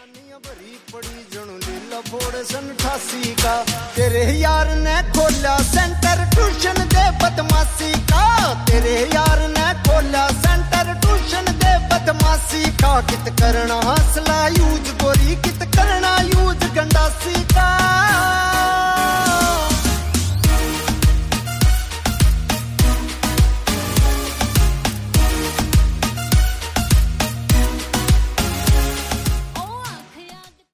जवानियां भरी पड़ी जणू लीला फोड़ सन 88 का तेरे यार ने खोला सेंटर ट्यूशन दे बदमाशी का तेरे यार ने खोला सेंटर ट्यूशन दे बदमाशी का कित करना हौसला यूज गोरी कित